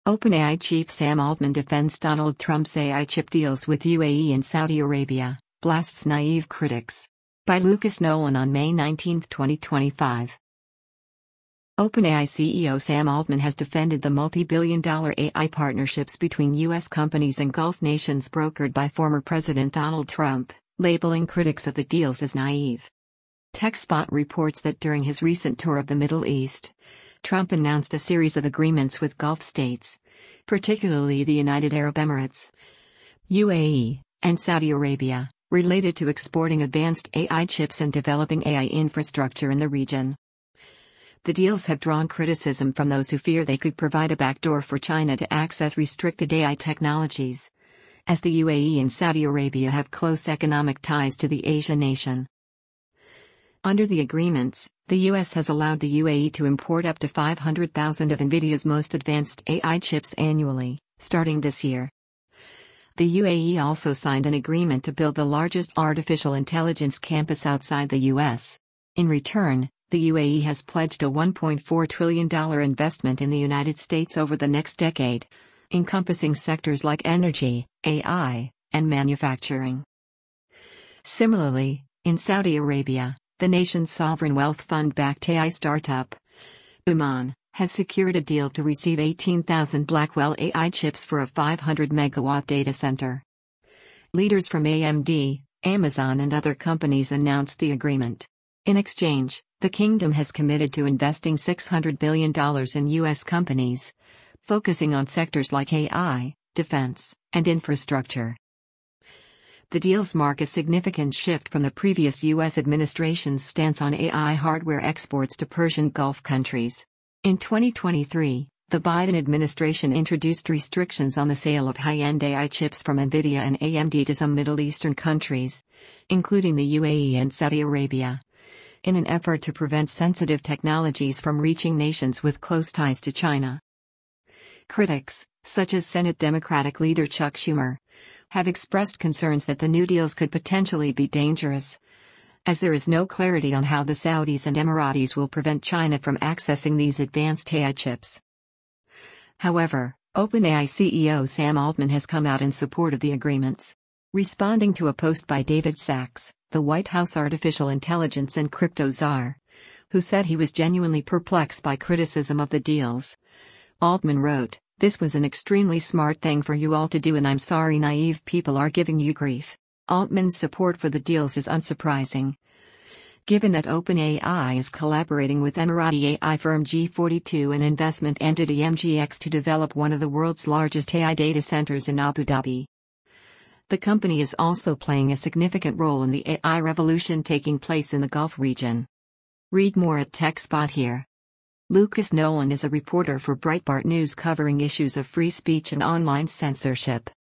OpenAI chief Sam Altman defends Donald Trump's AI chip deals with UAE and Saudi Arabia, blasts naive critics. By Lucas Nolan on May 19, 2025. OpenAI CEO Sam Altman has defended the multi-billion-dollar AI partnerships between U.S. companies and Gulf nations brokered by former President Donald Trump, labeling critics of the deals as naive. TechSpot reports that during his recent tour of the Middle East, Trump announced a series of agreements with Gulf states, particularly the United Arab Emirates, UAE, and Saudi Arabia, related to exporting advanced AI chips and developing AI infrastructure in the region. The deals have drawn criticism from those who fear they could provide a backdoor for China to access restricted AI technologies, as the UAE and Saudi Arabia have close economic ties to the Asian nation. Under the agreements, the U.S. has allowed the UAE to import up to 500,000 of NVIDIA's most advanced AI chips annually, starting this year. The UAE also signed an agreement to build the largest artificial intelligence campus outside the U.S. In return, the UAE has pledged a $1.4 trillion investment in the United States over the next decade, encompassing sectors like energy, AI, and manufacturing. Similarly, in Saudi Arabia, the nation's sovereign wealth fund-backed AI startup, Uman, has secured a deal to receive 18,000 Blackwell AI chips for a 500-megawatt data center. Leaders from AMD, Amazon and other companies announced the agreement. In exchange, the kingdom has committed to investing $600 billion in U.S. companies, focusing on sectors like AI, defense, and infrastructure. The deals mark a significant shift from the previous U.S. administration's stance on AI hardware exports to Persian Gulf countries. In 2023, the Biden administration introduced restrictions on the sale of high-end AI chips from NVIDIA and AMD to some Middle Eastern countries, including the UAE and Saudi Arabia, in an effort to prevent sensitive technologies from reaching nations with close ties to China. Critics, such as Senate Democratic leader Chuck Schumer, have expressed concerns that the new deals could potentially be dangerous, as there is no clarity on how the Saudis and Emiratis will prevent China from accessing these advanced AI chips. However, OpenAI CEO Sam Altman has come out in support of the agreements. Responding to a post by David Sachs, the White House artificial intelligence and crypto czar, who said he was genuinely perplexed by criticism of the deals, Altman wrote, "This was an extremely smart thing for you all to do, and I'm sorry naive people are giving you grief." Altman's support for the deals is unsurprising, given that OpenAI is collaborating with Emirati AI firm G42 and investment entity MGX to develop one of the world's largest AI data centers in Abu Dhabi. The company is also playing a significant role in the AI revolution taking place in the Gulf region. Read more at TechSpot here. Lucas Nolan is a reporter for Breitbart News covering issues of free speech and online censorship.